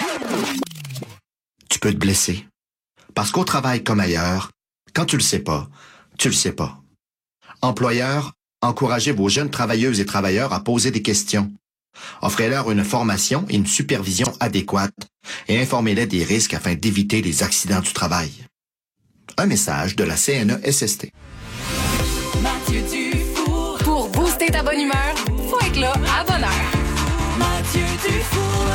tu peux te blesser. Parce qu'au travail comme ailleurs, quand tu le sais pas, tu le sais pas. Employeurs, encouragez vos jeunes travailleuses et travailleurs à poser des questions. Offrez-leur une formation et une supervision adéquate et informez-les des risques afin d'éviter les accidents du travail. Un message de la CNESST. Mathieu Dufour. Pour booster ta bonne humeur, faut être là à bonne heure. Mathieu Dufour.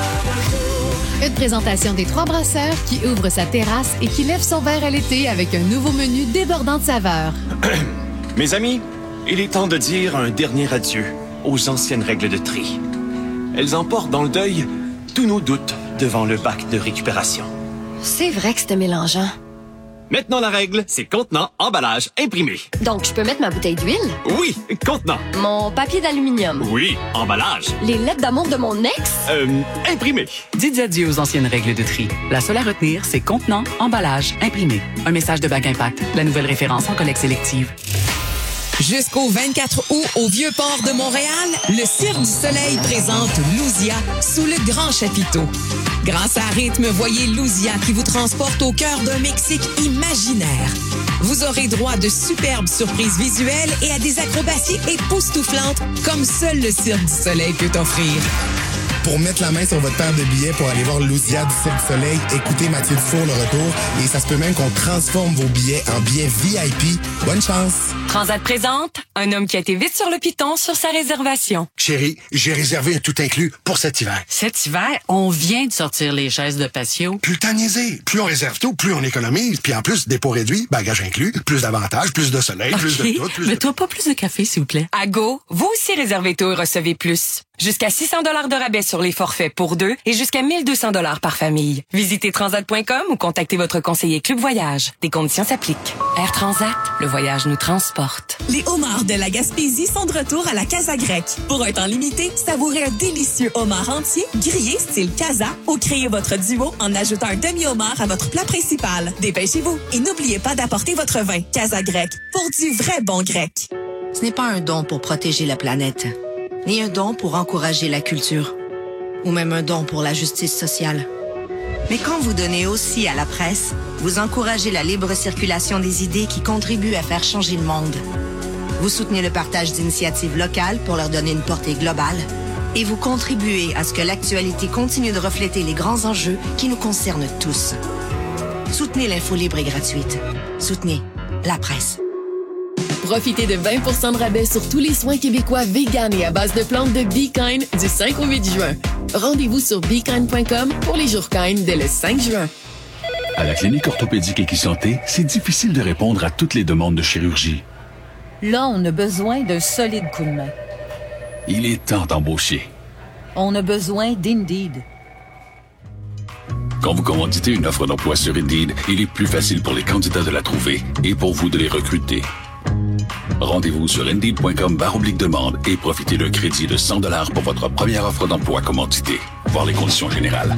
Une présentation des Trois Brasseurs qui ouvre sa terrasse et qui lève son verre à l'été avec un nouveau menu débordant de saveurs. Mes amis, il est temps de dire un dernier adieu aux anciennes règles de tri. Elles emportent dans le deuil tous nos doutes devant le bac de récupération. C'est vrai que c'était mélangeant. Maintenant, la règle, c'est contenant, emballage, imprimé. Donc, je peux mettre ma bouteille d'huile? Oui, contenant. Mon papier d'aluminium? Oui, emballage. Les lettres d'amour de mon ex? Imprimé. Dites adieu aux anciennes règles de tri. La seule à retenir, c'est contenant, emballage, imprimé. Un message de Bac Impact, la nouvelle référence en collecte sélective. Jusqu'au 24 août, au Vieux-Port de Montréal, le Cirque du Soleil présente Louzia sous le grand chapiteau. Grâce à Rythme, voyez Louzia qui vous transporte au cœur d'un Mexique imaginaire. Vous aurez droit de superbes surprises visuelles et à des acrobaties époustouflantes comme seul le Cirque du Soleil peut offrir. Pour mettre la main sur votre paire de billets pour aller voir Louzia du Cirque du Soleil, écoutez Mathieu Dufour le retour et ça se peut même qu'on transforme vos billets en billets VIP. Bonne chance! Transat présente un homme qui a été vite sur le piton sur sa réservation. Chérie, j'ai réservé un tout inclus pour cet hiver. Cet hiver, on vient de sortir les chaises de patio. Plus le temps niaiser. Plus on réserve tôt, plus on économise. Puis en plus, dépôt réduit, bagage inclus, plus d'avantages, plus de soleil, plus de tout. Mais toi, pas plus de café, s'il vous plaît. À Go, vous aussi réservez tôt et recevez plus. Jusqu'à 600 $ de rabais sur les forfaits pour deux et jusqu'à 1 200 $ par famille. Visitez transat.com ou contactez votre conseiller Club Voyage. Des conditions s'appliquent. Air Transat, le voyage nous transporte. Les homards de la Gaspésie sont de retour à la Casa Grecque. Pour un temps limité, savourez un délicieux homard entier, grillé style Casa, ou créez votre duo en ajoutant un demi-homard à votre plat principal. Dépêchez-vous et n'oubliez pas d'apporter votre vin Casa Grecque pour du vrai bon grec. Ce n'est pas un don pour protéger la planète, ni un don pour encourager la culture. ou même un don pour la justice sociale. Mais quand vous donnez aussi à la presse, vous encouragez la libre circulation des idées qui contribuent à faire changer le monde. Vous soutenez le partage d'initiatives locales pour leur donner une portée globale et vous contribuez à ce que l'actualité continue de refléter les grands enjeux qui nous concernent tous. Soutenez l'info libre et gratuite. Soutenez la presse. Profitez de 20 de rabais sur tous les soins québécois véganes et à base de plantes de Be Kind du 5 au 8 juin. Rendez-vous sur bekind.com pour les jours Kind dès le 5 juin. À la clinique orthopédique Equisanté, c'est difficile de répondre à toutes les demandes de chirurgie. Là, on a besoin d'un solide coup de main. Il est temps d'embaucher. On a besoin d'Indeed. Quand vous commanditez une offre d'emploi sur Indeed, il est plus facile pour les candidats de la trouver et pour vous de les recruter. Rendez-vous sur Indeed.com/demande et profitez d'un crédit de 100 $ pour votre première offre d'emploi commanditée. Voir les conditions générales.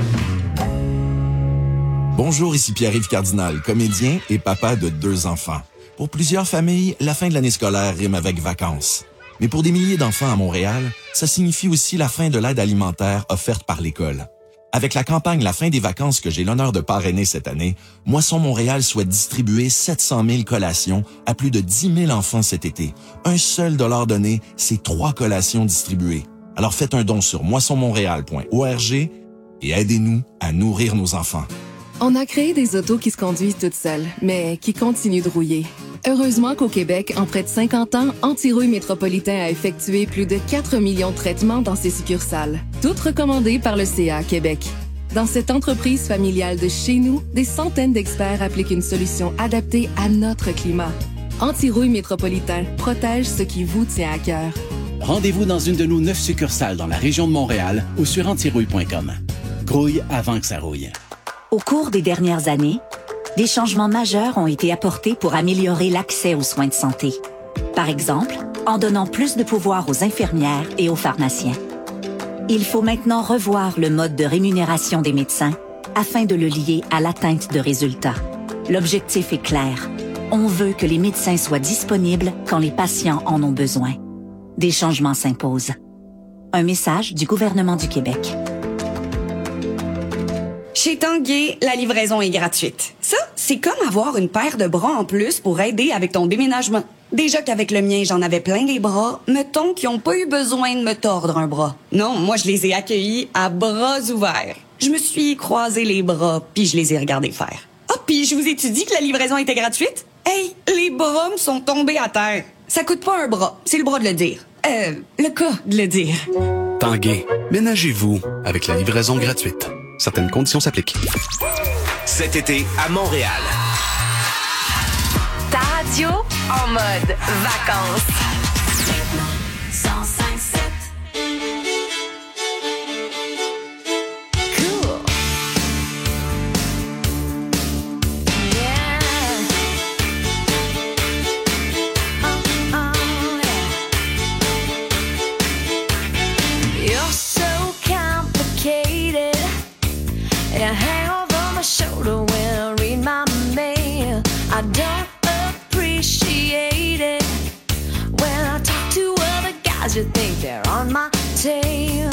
Bonjour, ici Pierre-Yves Cardinal, comédien et papa de 2 enfants. Pour plusieurs familles, la fin de l'année scolaire rime avec vacances. Mais pour des milliers d'enfants à Montréal, ça signifie aussi la fin de l'aide alimentaire offerte par l'école. Avec la campagne La fin des vacances que j'ai l'honneur de parrainer cette année, Moisson Montréal souhaite distribuer 700 000 collations à plus de 10 000 enfants cet été. Un seul dollar donné, c'est 3 collations distribuées. Alors faites un don sur moissonmontréal.org et aidez-nous à nourrir nos enfants. On a créé des autos qui se conduisent toutes seules, mais qui continuent de rouiller. Heureusement qu'au Québec, en près de 50 ans, Antirouille Métropolitain a effectué plus de 4 millions de traitements dans ses succursales, toutes recommandées par le CA Québec. Dans cette entreprise familiale de chez nous, des centaines d'experts appliquent une solution adaptée à notre climat. Antirouille Métropolitain protège ce qui vous tient à cœur. Rendez-vous dans une de nos 9 succursales dans la région de Montréal ou sur antirouille.com. Grouille avant que ça rouille. Au cours des dernières années, des changements majeurs ont été apportés pour améliorer l'accès aux soins de santé. Par exemple, en donnant plus de pouvoir aux infirmières et aux pharmaciens. Il faut maintenant revoir le mode de rémunération des médecins afin de le lier à l'atteinte de résultats. L'objectif est clair. On veut que les médecins soient disponibles quand les patients en ont besoin. Des changements s'imposent. Un message du gouvernement du Québec. Chez Tanguay, la livraison est gratuite. Ça, c'est comme avoir une paire de bras en plus pour aider avec ton déménagement. Déjà qu'avec le mien, j'en avais plein les bras, mettons qu'ils n'ont pas eu besoin de me tordre un bras. Non, moi, je les ai accueillis à bras ouverts. Je me suis croisé les bras, puis je les ai regardés faire. Ah, puis je vous ai-tu dit que la livraison était gratuite? Hey, les bras me sont tombés à terre. Ça coûte pas un bras, c'est le bras de le dire. Le cas de le dire. Tanguay, ménagez-vous avec la livraison gratuite. Certaines conditions s'appliquent. Cet été à Montréal. Ta radio en mode vacances. 105.7. Cool. Yeah. Yeah. You're so complicated. You hang over my shoulder when I read my mail. I don't appreciate it when I talk to other guys. You think they're on my tail.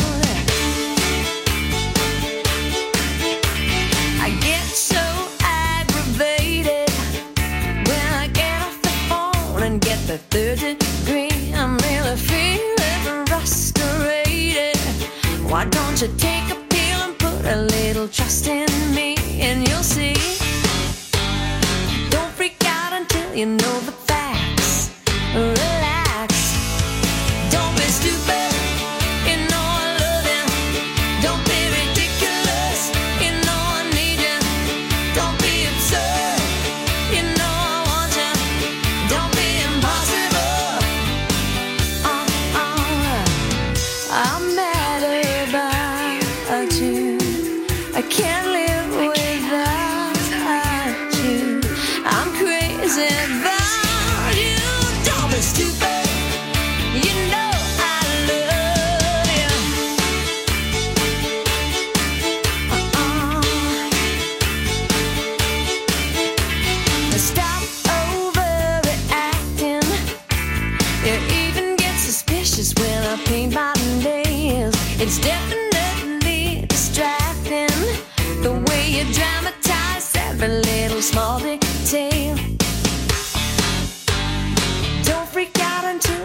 I get so aggravated when I get off the phone and get the third degree. I'm really feeling frustrated. Why don't you take a pill and put a little trust in me, and you'll see. Don't freak out until you know the facts. Relax. Don't be stupid. You know I love you. Don't be ridiculous. You know I need you. Don't be absurd. You know I want you. Don't be impossible. I'm mad about you. I can't live without you. I'm crazy about you. Don't be stupid. You know I love you. Stop overreacting. You even get suspicious when I paint my nails. It's definitely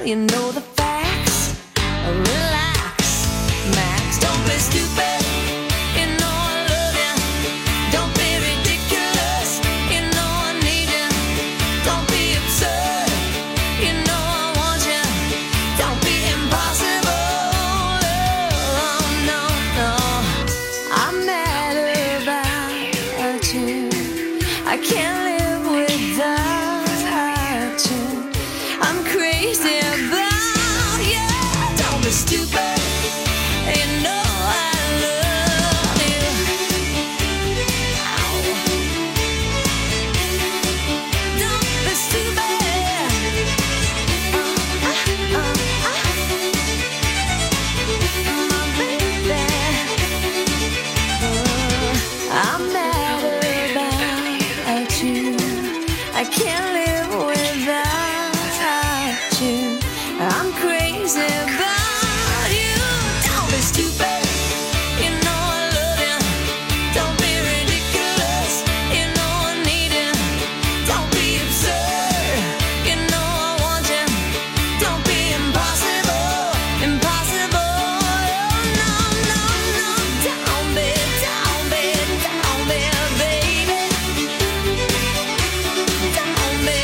you know the facts. Relax, Max, don't be stupid. You know I love you. Don't be ridiculous. You know I need you. Don't be absurd. You know I want you. Don't be impossible. Oh, no, no. I'm mad about you. I can't live without you. I'm crazy about you. Don't be stupid. You know I love you. Don't be stupid. My baby. I'm mad about you. I can't live without you. I'm crazy about you. Don't be stupid. You know I love you. Don't be ridiculous. You know I need you. Don't be absurd. You know I want you. Don't be impossible. Impossible. Oh, no, no, no. Don't be, baby. Don't be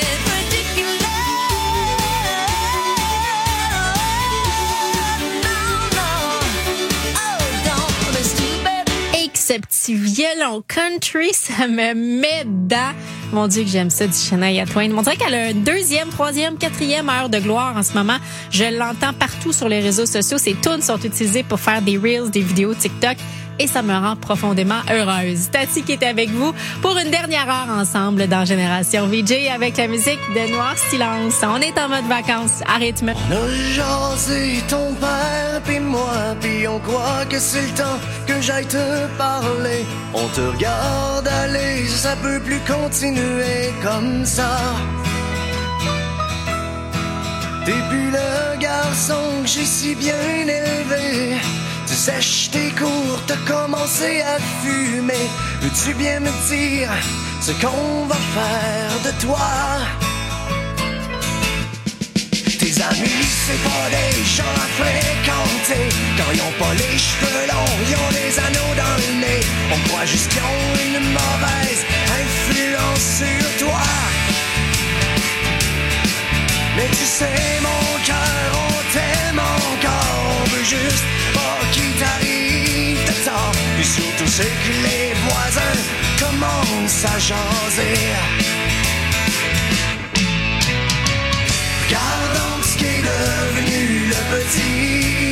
Et que ce petit violon country, ça me met dedans. Mon Dieu que j'aime ça du Shania Twain. On dirait qu'elle a une deuxième, troisième, quatrième heure de gloire en ce moment. Je l'entends partout sur les réseaux sociaux. Ces tunes sont utilisées pour faire des reels, des vidéos TikTok. Et ça me rend profondément heureuse. Tati qui est avec vous pour une dernière heure ensemble dans Génération VJ avec la musique de Noir Silence. On est en mode vacances à rythme. On a jasé ton père pis moi, pis on croit que c'est le temps que j'aille te parler. On te regarde aller, ça peut plus continuer comme ça. T'es plus le garçon que j'ai si bien élevé. Tu sèches tes cours, t'as commencé à fumer. Veux-tu bien me dire ce qu'on va faire de toi? Tes amis, c'est pas des gens à fréquenter. Quand ils ont pas les cheveux longs, ils ont des anneaux dans le nez. On croit juste qu'ils ont une mauvaise influence sur toi. Mais tu sais, mon cœur, on t'aime encore. On veut juste pas qu'il t'arrive de tort. Puis surtout, c'est que les voisins commencent à jaser. Regardons ce qui est devenu le petit